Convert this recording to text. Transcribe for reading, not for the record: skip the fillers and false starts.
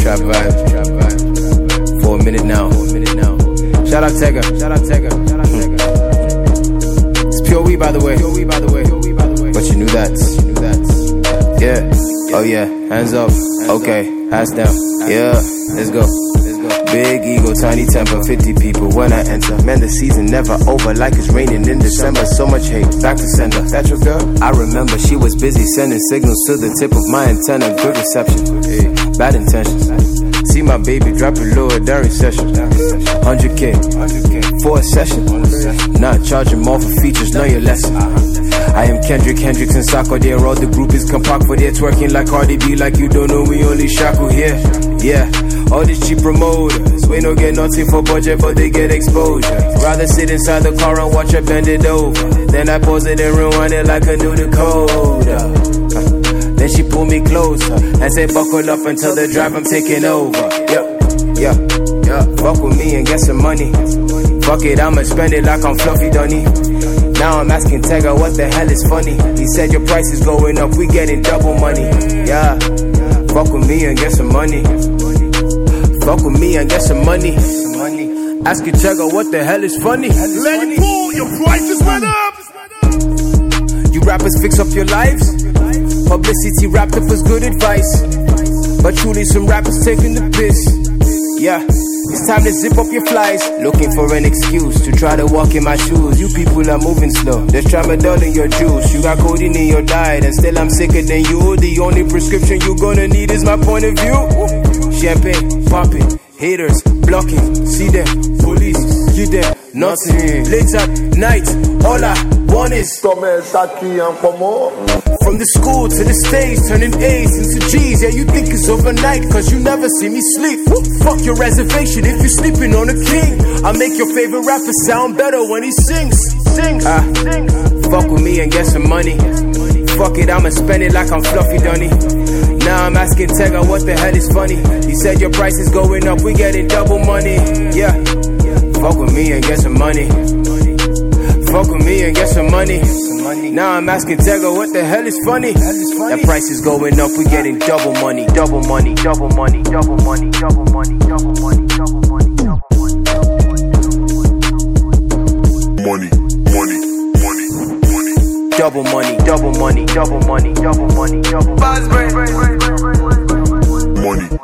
trap vibe. For a minute now. Shout out Tega. It's pure weed, by the way. But you knew that. Yeah. Oh yeah. Hands up. Okay. Hands down. Yeah. Let's go. Big ego, tiny temper, 50 people when I enter. Man, the season never over like it's raining in December. So much hate, back to sender. That's your girl? I remember she was busy sending signals to the tip of my antenna. Good reception, bad intentions. See my baby drop it lower during session. 100K for a session. Not charging more for features, know your lesson. I am Kendrick and Sako there. All the groupies come park for there, twerking like Cardi B. Like you don't know, we only shackle here. Yeah, all these cheap promoters, we don't get nothing for budget, but they get exposure. Rather sit inside the car and watch her bend it over. Then I pause it and rewind it like I do the Dakota. Then she pulled me closer and said buckle up until the drive, I'm taking over. Yeah, fuck with me and get some money. Fuck it, I'ma spend it like I'm Fluffy Dunny. Now I'm asking Tega what the hell is funny. He said your price is going up, we getting double money. Yeah, fuck with me and get some money. Fuck with me and get some money. Asking Tega what the hell is funny. Let it pull, your prices went up. You rappers fix up your lives. Publicity wrapped up as good advice. But truly some rappers taking the piss. Yeah, it's time to zip up your flies. Looking for an excuse to try to walk in my shoes. You people are moving slow, there's tramadol in your juice. You got codeine in your diet and still I'm sicker than you. The only prescription you gonna need is my point of view. Champagne, popping, haters, blocking. See them, police, give them nothing. Late at night, all I want is from the school to the stage, turning A's into G's. Yeah, you think it's overnight, cause you never see me sleep. Fuck your reservation if you're sleeping on a king. I make your favorite rapper sound better when he sings. Fuck with me and get some money. Fuck it, I'ma spend it like I'm Fluffy Dunny. Now I'm asking Tega what the hell is funny. He said your price is going up, we getting double money. Yeah, fuck with me and get some money. Fuck with me and get some money. Now I'm asking Tega what the hell is funny. That price is going up, we getting double money. Double money, double money, double money, double money, double money, double money, double money. Double money, double money, double money, double money, double money. Money.